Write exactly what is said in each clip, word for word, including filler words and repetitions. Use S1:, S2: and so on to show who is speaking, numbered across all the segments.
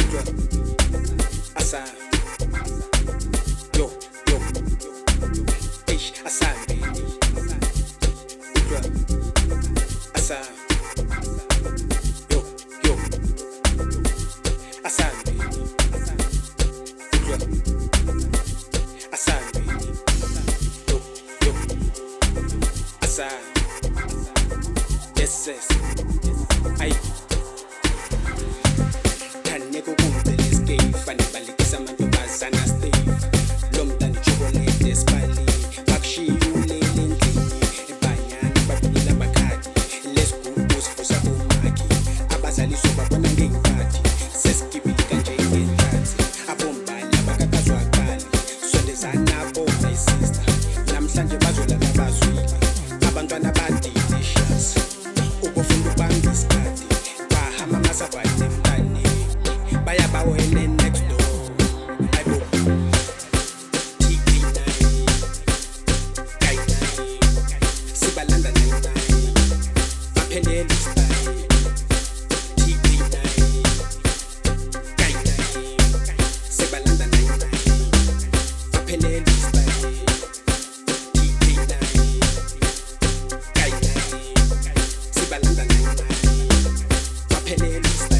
S1: Asa, yo, yo, ish, asambi, asa, yo, yo, asambi, asambi, yo, yo, asa, yes, yes, ay. Kaneko kumbe escape fani balikisa mantombazana stave lomntana chocolate espali bakushiyule lendlini ebanyana babinila bakhadi lesigubhu sifusa bomaki abazaliso babona ngey'nkathi sesigibile kanje ngenkathi abombala bakakazwakali sondezana bona isister namhlanje bazolala bazwile abantwana badelicious ubofunda ubamba isikhathi bahama masavali nemntane bayabawele next door ayibo T K nine Guy nine sibalanda nine nine baphelele style T K nine Guy nine sibalanda nine nine baphelele style T K nine Guy nine sibalanda nine nine baphelele style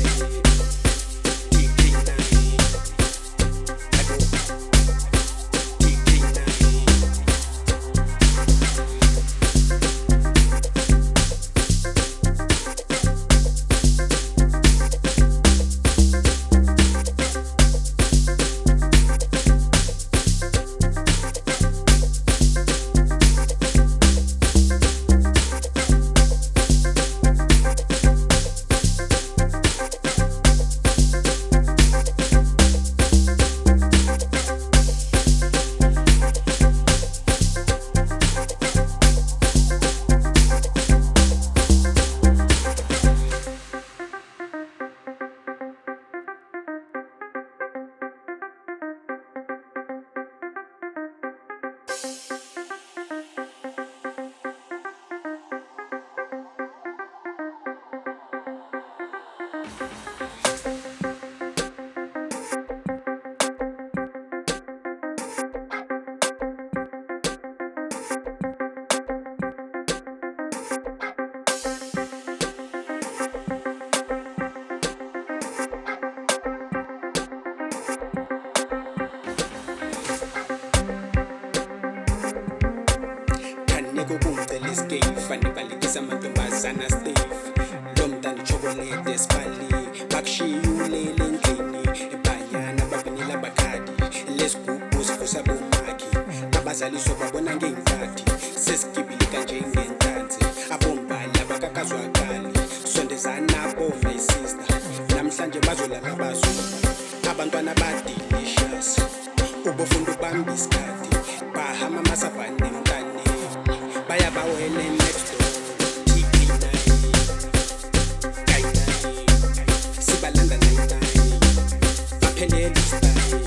S1: Kaneko kumbe escape fani balikisa mantombazana stave lomntana chocolate espali bakushiyule lendlini ebanyana babinila bakhadi lesigubhu sifusa bomaki abazaliso babona ngey'nkathi sesigibile kanje ngentanzi abombala bakakazwakali sondezana bona isister namhlanje bazolala bazwile abantwana badelicious ubofunda ubamba isikhathi bahama masavani nemntane bayabawele next door T K nine Guy nine sibalanda nine nine baphelele style